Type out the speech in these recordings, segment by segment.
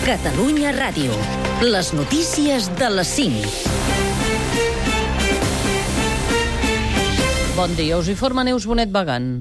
Catalunya Ràdio. Les notícies de les 5. Bon dia, us informa Neus Bonet Bagant.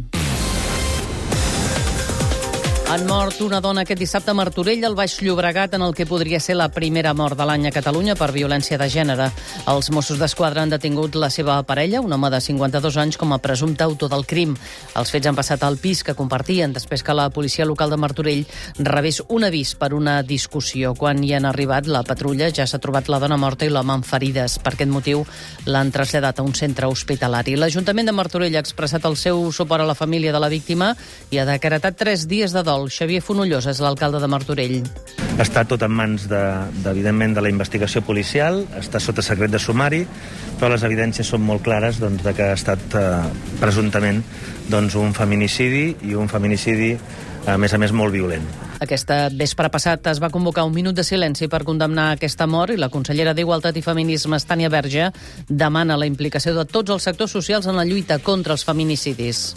Han mort una dona aquest dissabte a Martorell, al Baix Llobregat, en el que podria ser la primera mort de l'any a Catalunya per violència de gènere. Els Mossos d'Esquadra han detingut la seva parella, un home de 52 anys, com a presumpte autor del crim. Els fets han passat al pis que compartien després que la policia local de Martorell rebés un avís per una discussió. Quan hi han arribat, la patrulla ja s'ha trobat la dona morta i l'home amb ferides. Per aquest motiu l'han traslladat a un centre hospitalari. L'Ajuntament de Martorell ha expressat el seu suport a la família de la víctima i ha decretat 3 dies de dol. Xavier Fonollosa és l'alcalde de Martorell. Està tot en mans, evidentment, de la investigació policial, està sota secret de sumari, però les evidències són molt clares de que ha estat presumptament un feminicidi, i un feminicidi, a més, molt violent. Aquesta vespre passat es va convocar un minut de silenci per condemnar aquesta mort i la consellera d'Igualtat i Feminismes, Tània Verge, demana la implicació de tots els sectors socials en la lluita contra els feminicidis.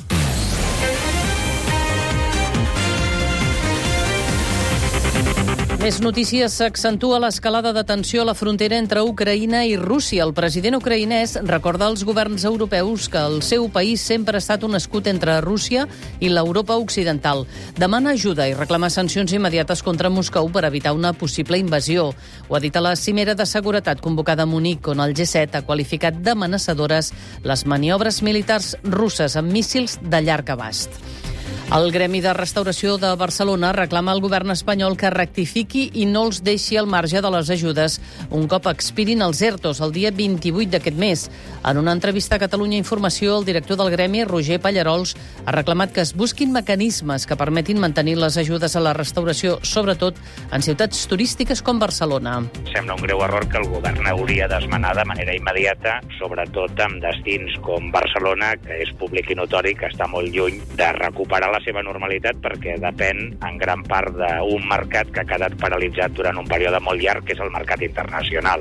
Més notícies. S'accentua l'escalada de tensió a la frontera entre Ucraïna i Rússia. El president ucraïnès recorda als governs europeus que el seu país sempre ha estat un escut entre Rússia i l'Europa occidental. Demana ajuda i reclama sancions immediates contra Moscou per evitar una possible invasió. Ho ha dit a la cimera de seguretat convocada a Munic, on el G7 ha qualificat d'amenaçadores les maniobres militars russes amb míssils de llarg abast. El Gremi de Restauració de Barcelona reclama al govern espanyol que rectifiqui i no els deixi al marge de les ajudes un cop expirin els ERTOs el dia 28 d'aquest mes. En una entrevista a Catalunya Informació, el director del Gremi, Roger Pallarols, ha reclamat que es busquin mecanismes que permetin mantenir les ajudes a la restauració, sobretot en ciutats turístiques com Barcelona. Sembla un greu error que el govern hauria d'esmenar de manera immediata, sobretot amb destins com Barcelona, que és públic i notori que està molt lluny de recuperar la seva normalitat, perquè depèn en gran part d'un mercat que ha quedat paralitzat durant un període molt llarg, que és el mercat internacional.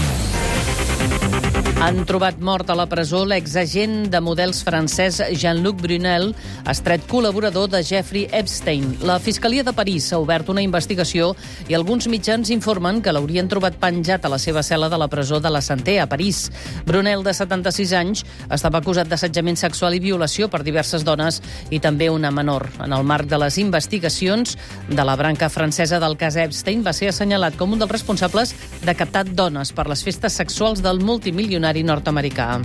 Han trobat mort a la presó l'exagent de models francès Jean-Luc Brunel, estret col·laborador de Jeffrey Epstein. La Fiscalia de París ha obert una investigació i alguns mitjans informen que l'haurien trobat penjat a la seva cel·la de la presó de la Santé, a París. Brunel, de 76 anys, estava acusat d'assetjament sexual i violació per diverses dones i també una menor. En el marc de les investigacions de la branca francesa del cas Epstein, va ser assenyalat com un dels responsables de captar dones per les festes sexuals del multimilionari nord-americà.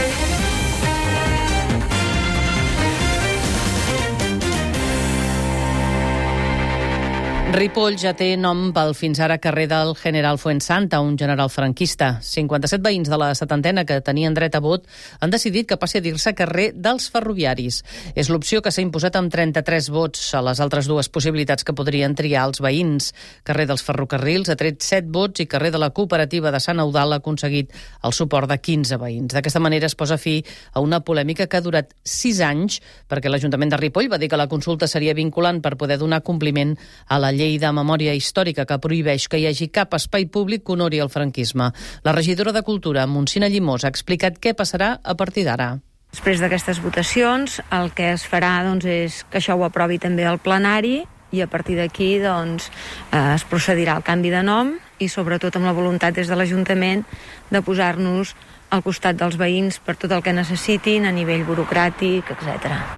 Ripoll ja té nom pel fins ara carrer del General Fuensanta, un general franquista. 57 veïns de la setantena que tenien dret a vot han decidit que passi a dir-se carrer dels Ferroviaris. És l'opció que s'ha imposat amb 33 vots. A les altres dues possibilitats que podrien triar els veïns. Carrer dels Ferrocarrils ha tret 7 vots i carrer de la Cooperativa de Sant Eudald ha aconseguit el suport de 15 veïns. D'aquesta manera es posa fi a una polèmica que ha durat 6 anys, perquè l'Ajuntament de Ripoll va dir que la consulta seria vinculant per poder donar compliment a la llei de memòria històrica que prohibeix que hi hagi cap espai públic que honori el franquisme. La regidora de Cultura, Montsina Llimós, ha explicat què passarà a partir d'ara. Després d'aquestes votacions, el que es farà és que això ho aprovi també el plenari i a partir d'aquí es procedirà al canvi de nom i sobretot amb la voluntat des de l'Ajuntament de posar-nos al costat dels veïns per tot el que necessitin a nivell burocràtic, etc.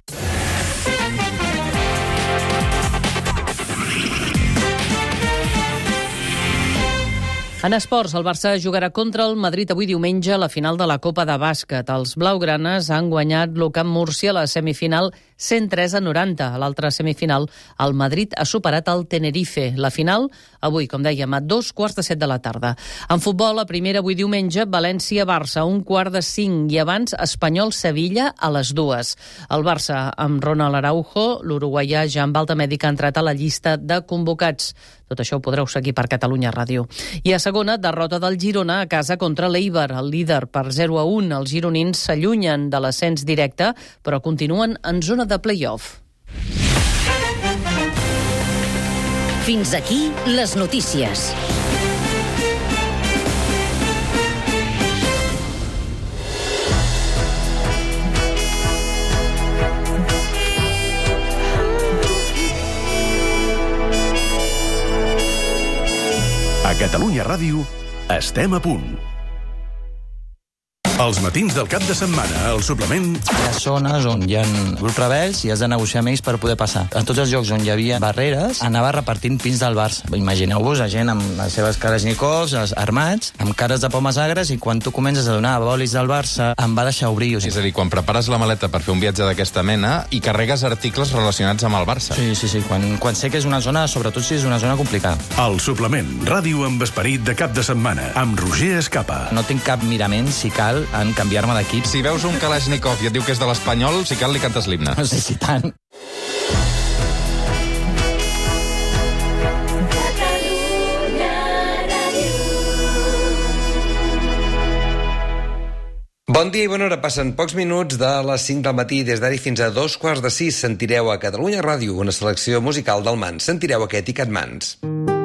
En esports, el Barça jugarà contra el Madrid avui diumenge a la final de la Copa de Bàsquet. Els blaugranes han guanyat l'Ucamp Múrcia a la semifinal 103-90. A l'altra semifinal, el Madrid ha superat el Tenerife. La final, avui, com dèiem, a 2:15 de la tarda. En futbol, la primera avui diumenge, València-Barça, 1:45, i abans Espanyol-Sevilla a les 2. El Barça, amb Ronald Araujo, l'uruguaià ja amb alta mèdica, ha entrat a la llista de convocats. Tot això ho podreu seguir per Catalunya Ràdio. I a segona, derrota del Girona a casa contra l'Eibar, el líder, per 0-1. Els gironins s'allunyen de l'ascens directe, però continuen en zona de play-off. Fins aquí les notícies. A Catalunya Ràdio estem a punt. Els matins del cap de setmana, al suplement... Hi ha zones on hi ha grups rebels i has de negociar amb ells per poder passar. En tots els llocs on hi havia barreres, anava repartint pins del Barça. Imagineu-vos a gent amb les seves Kalashnikovs, armats, amb cares de pomes agres, i quan tu comences a donar bolis del Barça, em va deixar obrir. És a dir, quan prepares la maleta per fer un viatge d'aquesta mena i carregues articles relacionats amb el Barça. Sí. Quan sé que és una zona, sobretot si és una zona complicada. El suplement, ràdio amb esperit de cap de setmana, amb Roger Escapa. No tinc cap mirament, si cal, en canviar-me d'equip. Si veus un Kalashnikov i et diu que és de l'Espanyol, si cal li cantes l'himne. No sé si tant. Bon dia i bona hora. Passen pocs minuts de les 5 del matí. Des d'ara fins a 2:45 sentireu a Catalunya Ràdio una selecció musical del Mans. Sentireu aquest i Catmans.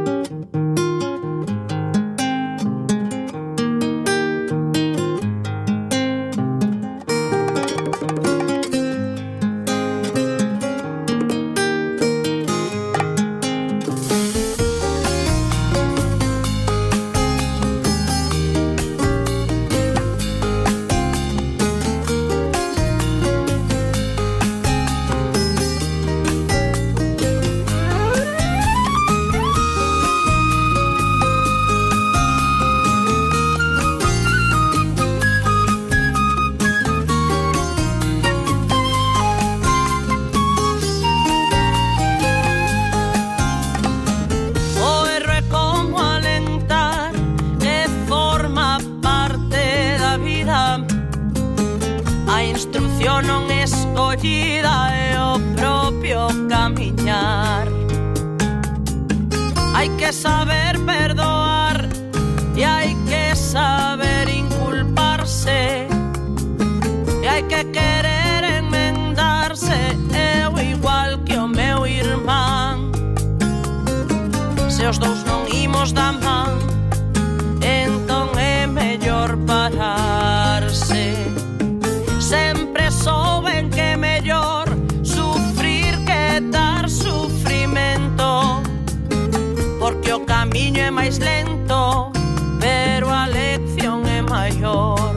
Hay que saber perdoar y hay que saber inculparse y hay que querer enmendarse, eu igual que o meu irmán. Se os dous non imos da man, entón é mellor pararse. Sempre souben que é mellor sufrir que dar sufrimento, porque o camiño é máis lento, pero a lección é maior.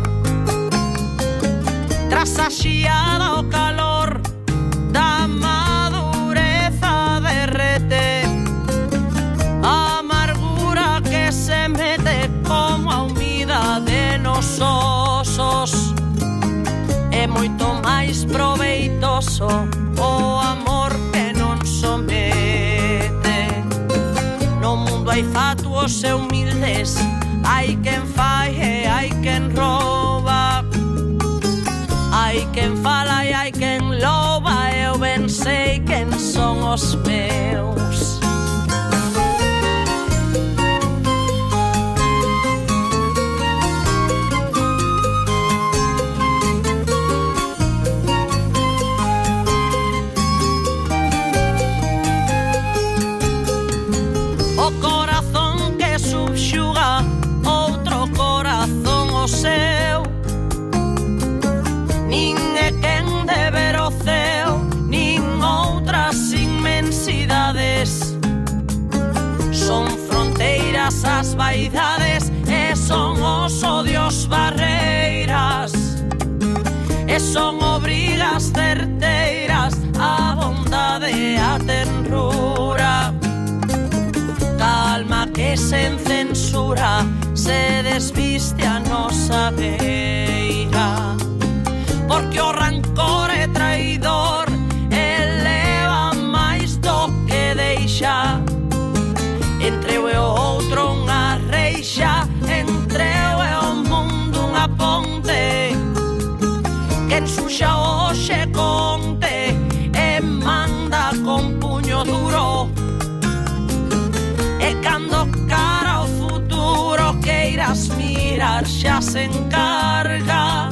Tras a xiada o calor da madureza derrete, a amargura que se mete como a humidade nos osos. É moito máis proveitoso o amor que non somete. No mundo hai fatuos e humildes, hai quen fai e hai quen rouba, hai quen fala e hai quen louva. Eu ben sei quen son os meus. O corazón que subxuga outro corazón o seu, nin é quen de ver o ceo, nin outras inmensidades. Son fronteiras as vaidades e son os odios barreiras, e son obrigas certeiras a bondade e a tenrura. Calma que sen censura se desviste a nosa beira, porque o rancor é traidor, eleva máis do que deixa. Entre eu e o outro unha reixa, entre eu e o mundo unha ponte. Quen suxa hoxe conte e manda con puño duro, e cando cara ao futuro queiras mirar xa se encarga.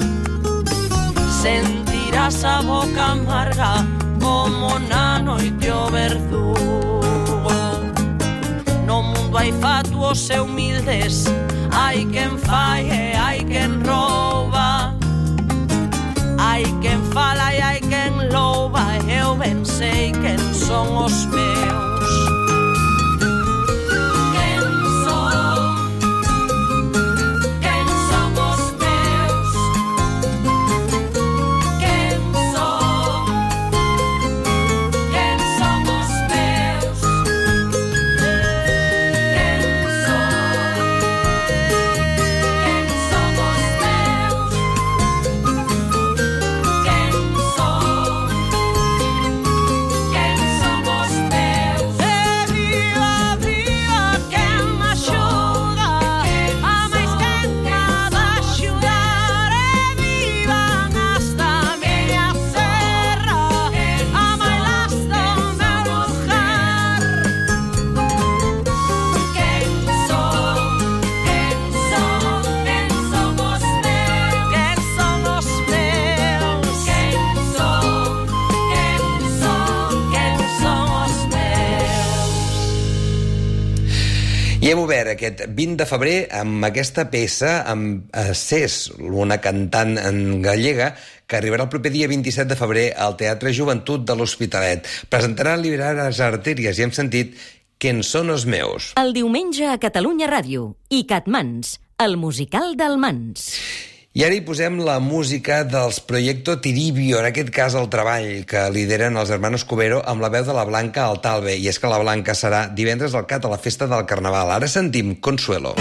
Sentirás a boca amarga como na noite o verdugo. No mundo hai fatuos e humildes, hai quen fai e hai quen rouba, hai quen fala e hai quen louva. Eu ben sei quen son os meus. Quen son I hem obert aquest 20 de febrer amb aquesta peça, amb Cés, una cantant en gallega, que arribarà el proper dia 27 de febrer al Teatre Joventut de l'Hospitalet. Presentarà Liberar les artèries i hem sentit Quins són els meus. El diumenge a Catalunya Ràdio i Catmans, el musical del Mans. I ara hi posem la música dels Proyecto Tiribio, en aquest cas el treball que lideren els hermanos Cubero amb la veu de la Blanca Altalve. I és que la Blanca serà divendres al CAT a la festa del Carnaval. Ara sentim Consuelo.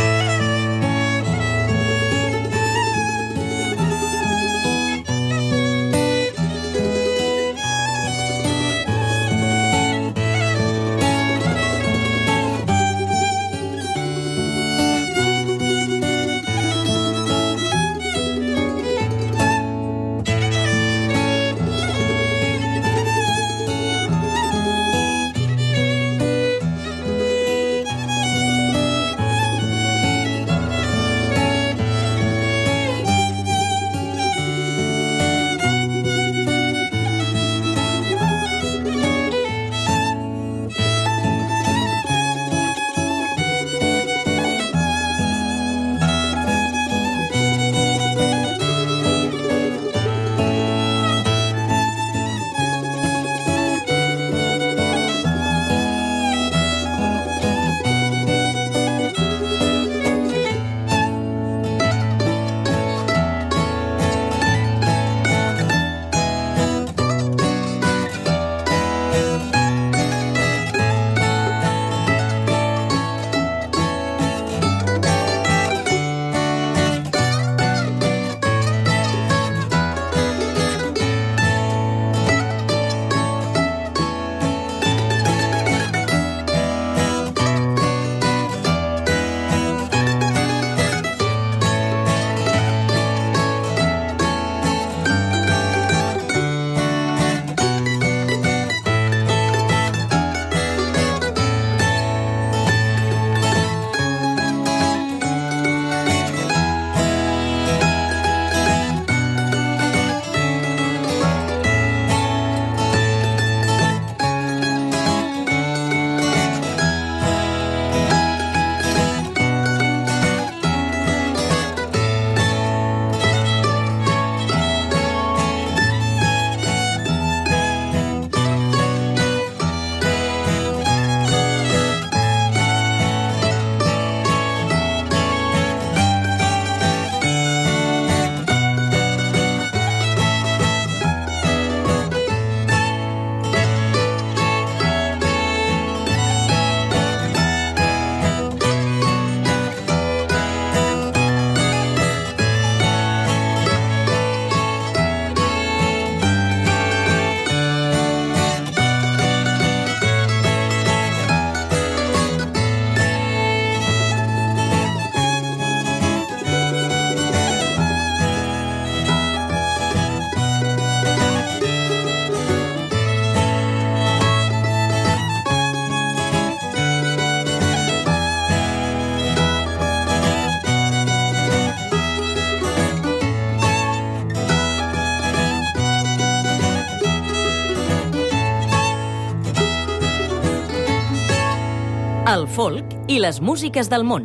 El folk i les músiques del món.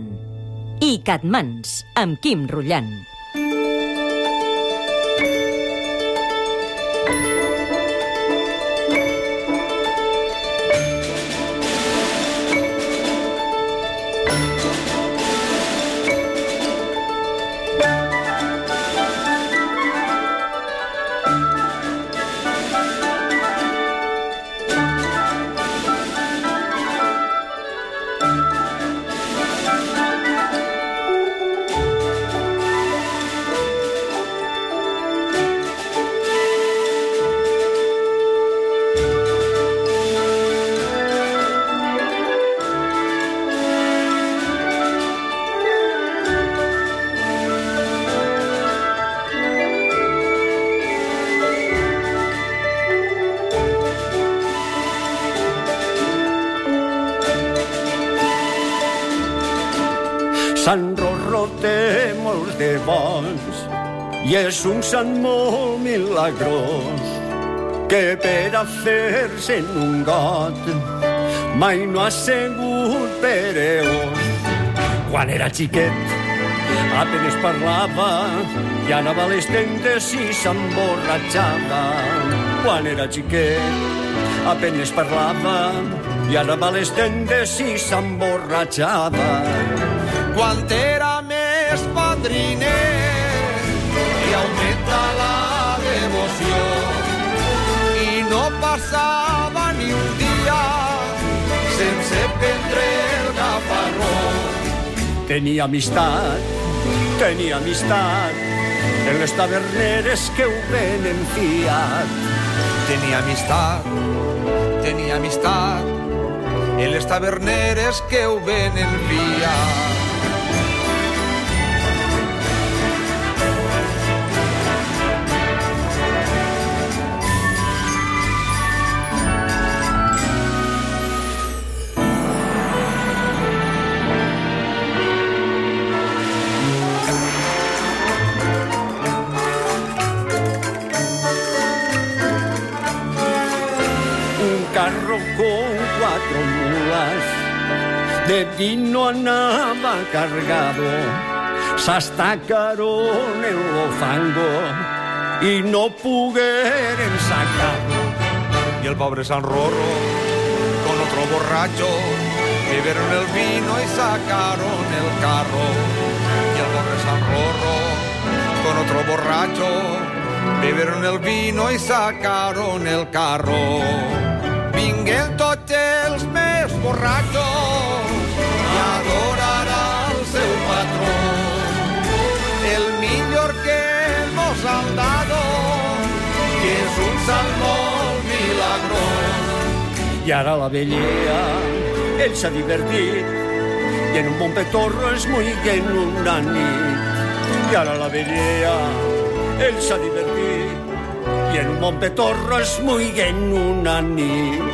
I Catmans, amb Quim Rullant. Sant Rorro té molts de bons i és un sant molt milagrós que per a fer-se en un got mai no ha sigut pereós. Quan era xiquet apenas parlava i anava a les tendes i s'emborratxava. Quan era xiquet apenas parlava i anava a les tendes i s'emborratxava. Quan era més padriner i augmenta la devoció i no passava ni un dia sense prendre el gafarró. Tenia amistat en les taverneres que ho venen fiat. Tenia amistat en les taverneres que ho venen fiat. Carro con 4 mulas de vino anava cargado, s'estacaron en lo fango y no pugueren sacarlo. Y el pobre San Rorro con otro borracho bebieron el vino y sacaron el carro. Y el pobre San Rorro con otro borracho bebieron el vino y sacaron el carro. Vinguent tots els més borratxos i adorarà el seu patró. El millor que nos han dado, que és un sant molt milagrós. I ara la vellea, ell s'ha divertit i en un bon petorro es muiguen una nit. I ara la vellea, ell s'ha divertit i en un bon petorro es muiguen una nit.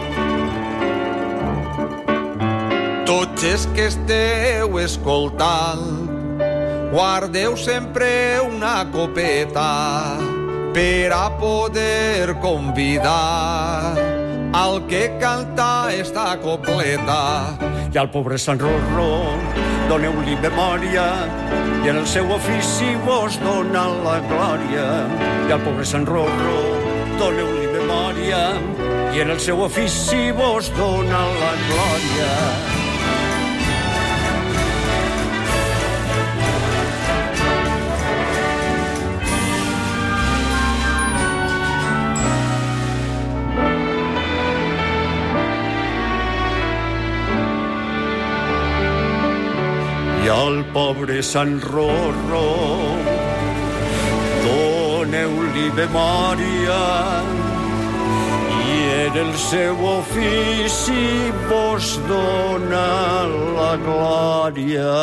Tots els que esteu escoltant, guardeu sempre una copeta per a poder convidar al que canta esta copleta. I al pobre Sant Rorró doneu-li memòria i en el seu ofici vos dona la glòria. I al pobre Sant Rorró doneu-li memòria i en el seu ofici vos dona la glòria. I al pobre Sant Rorró doneu-li memòria i en el seu ofici vos dona la glòria.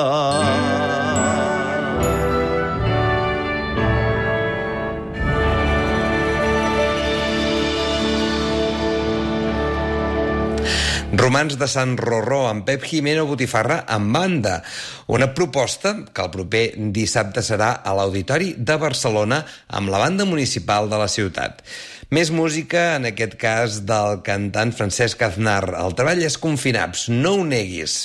Romans de Sant Rorró, amb Pep Jimeno Botifarra en banda. Una proposta que el proper dissabte serà a l'Auditori de Barcelona amb la banda municipal de la ciutat. Més música, en aquest cas, del cantant Francesc Aznar. El treball és Confinaps, no ho neguis.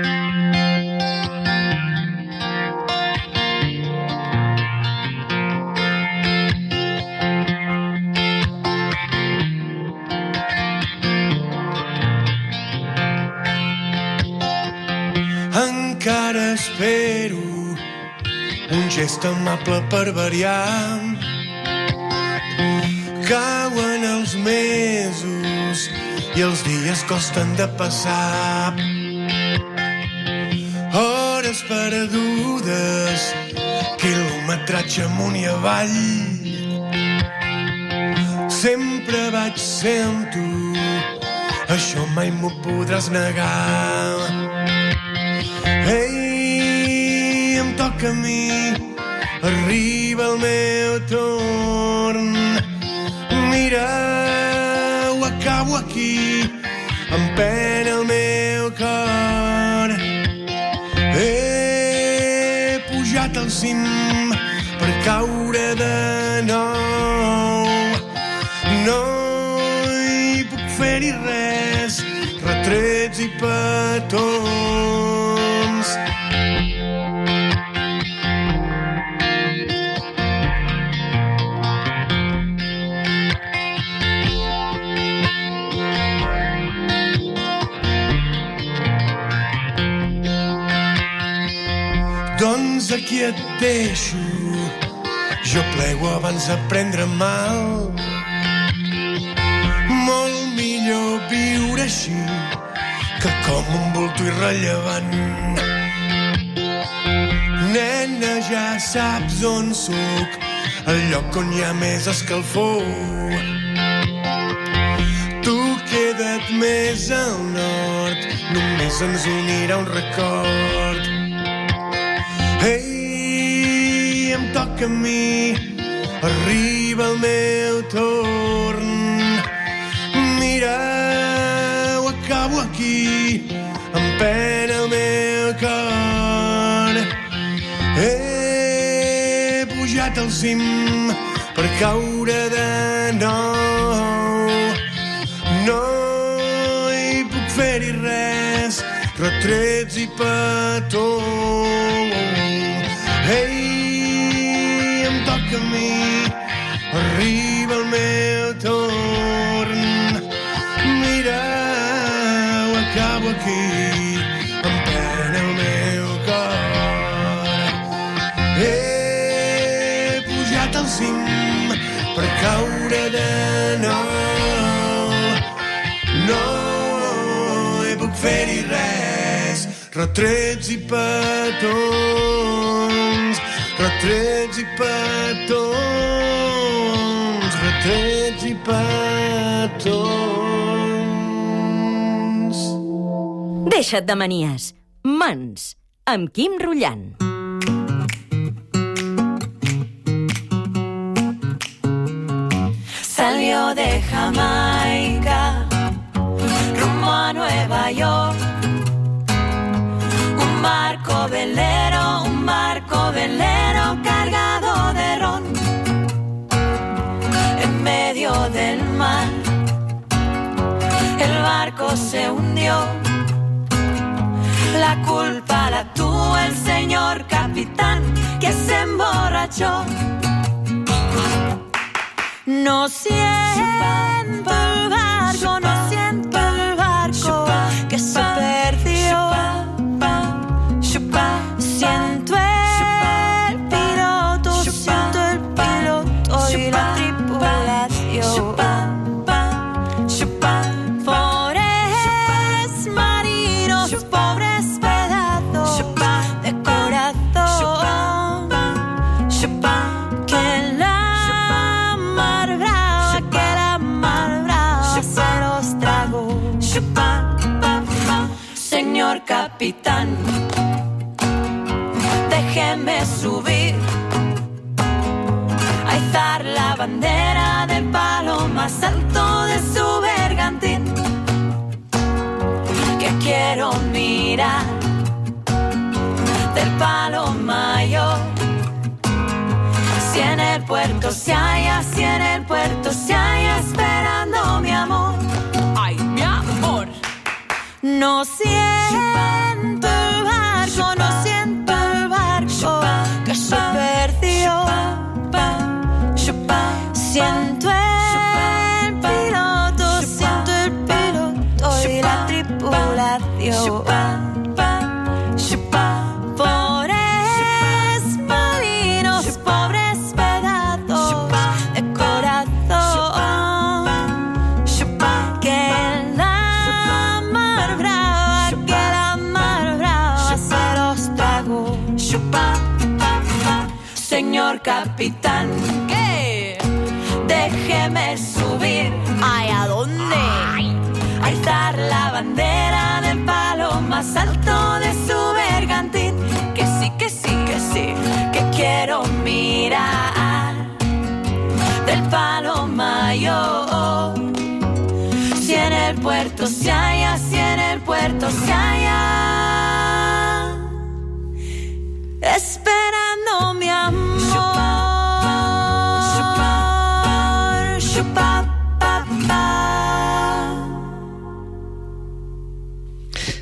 Encara espero un gest amable per variar. Cauen els mesos i els dies costen de passar. Hores perdudes, quilometratge amunt i avall. Sempre vaig ser amb tu, això mai m'ho podràs negar. Ei, em toca a mi, arriba el meu torn. Mira, ho acabo aquí, em pena el meu cor. He pujat al cim per caure de nou. No hi puc fer-hi res, retrets i petons. dius aquí et deixo, jo plego abans de prendre mal. Molt millor viure així que com un bulto irrellevant. Nena, ja saps on soc, el lloc on hi ha més escalfor. Tu queda't més al nord, només ens unirà un record. Ei, em toca a mi, arriba el meu torn. Mira, ho acabo aquí, em pena el meu cor. He pujat al cim per caure de nou. No hi puc fer-hi res, retrets i petons. Ei, em toca a mi, arriba el meu torn. Mira, ho acabo aquí, em pena el meu cor. He pujat al cim per caure de nou. No hi puc fer-hi res, retrets i petons, retrets i petons, retrets i petons. Deixa't de manies. Mans, amb Quim Rullant. Salió de Jamaica rumbo a Nueva York. Un barco velero cargado de ron. En medio del mar el barco se hundió. La culpa la tuvo el señor capitán, que se emborrachó. No siento el barco, no siento el barco que se perdió. Siento el piloto y la tripulación. Pobres marinos, pobres pedazos de corazón, que la mar brava se los tragó. Señor capitán, déjeme subir a izar la bandera del palo más alto de su bergantín, que quiero mirar del palo mayor. Si en el puerto se halla, si en el puerto se halla esperando mi amor. Ay, mi amor. No siento el barco, no siento el barco que se perdió. Siento el piloto y la tripulación. Pobres marinos, pobres pedazos de corazón, que la mar brava se los tragó. Señor capitán, ¿qué? Déjeme subir. ¿Ay, a dónde? A izar la bandera del palo más alto de su bergantín. Que sí, que sí, que sí, que quiero mirar del palo mayor. Si en el puerto se halla, si en el puerto se halla esperando mi amor.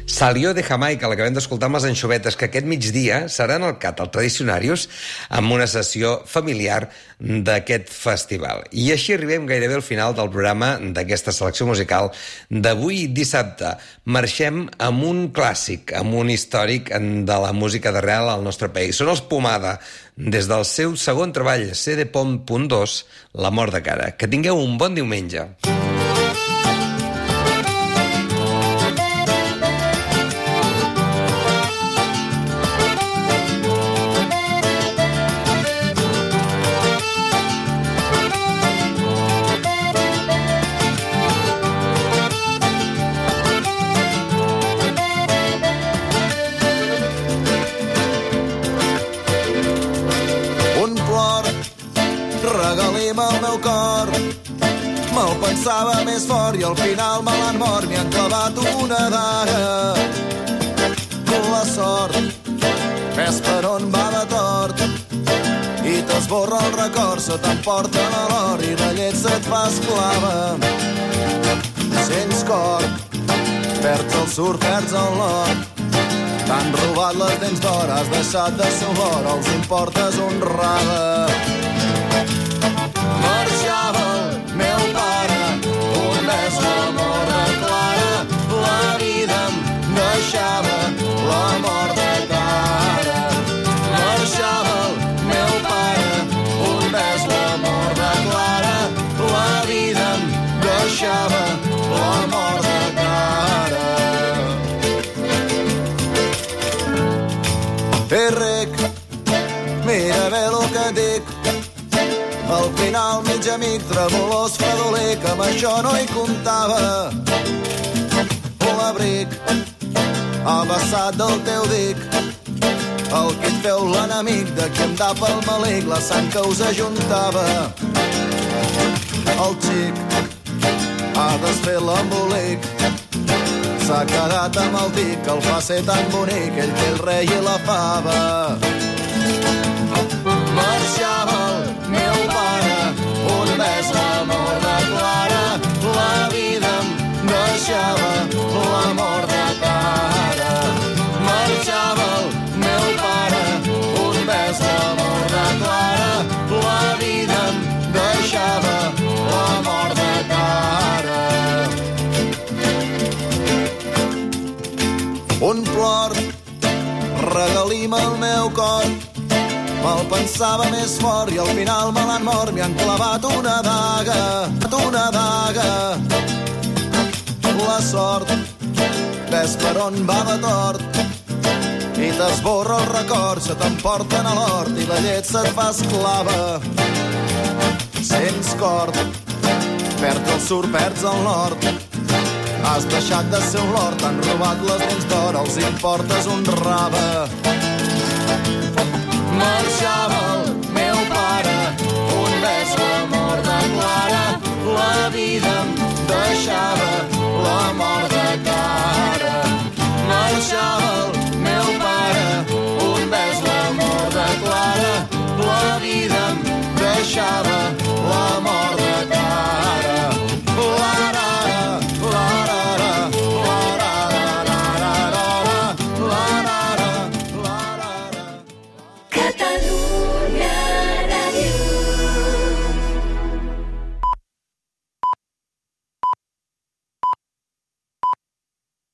Salió de Jamaica, l'acabem d'escoltar amb les anxovetes, que aquest migdia serà en el CAT, el Tradicionarius, amb una sessió familiar d'aquest festival. I així arribem gairebé al final del programa d'aquesta selecció musical d'avui dissabte. Marxem amb un clàssic, amb un històric de la música d'arrel al nostre país. Són els Pomada, des del seu segon treball, CD.2, La mort de cara. Que tingueu un bon diumenge. Me'l pensava més fort i al final me l'han mort, m'hi han clavat una daga. La sort ves per on va de tort i t'esborra el record, se t'emporta a l'or i la llet se't fa esclava. Sents cor, perds el surt, perds el lot. T'han robat les dents d'or, has deixat de ser l'or, els importes honrada. Marxava el meu pare, un bes l'amor de clara, la vida em deixava la mort de cara. Marxava el meu pare, un bes l'amor de clara, la vida em deixava la mort de cara. Rec, mira bé el que dic, al final mig amic, tremolós, fredoler, que amb això no hi comptava. L'abric ha passat del teu dic, el que et feu l'enemic, de qui em tapa el malic, la sang que us ajuntava. El xic ha desfet l'embolic, s'ha quedat amb el tic, que el fa ser tan bonic, ell que el rei i la fava. Marxava el meu pare, un bes l'amor de clara, la vida em deixava la mort de cara. Marxava el meu pare, un bes l'amor de clara, la vida em deixava la mort de cara. Un plor, regalim el meu cor, me'l pensava més fort i al final me l'han mort, m'hi han clavat una daga, una daga. La sort, ves per on va de tort i t'esborra el record, se t'emporten a l'hort i la llet se't fa esclava. Sents cor, perds el surt, perds el nord, has deixat de ser un lord, t'han robat les dents d'or, els importes un rave. Marxava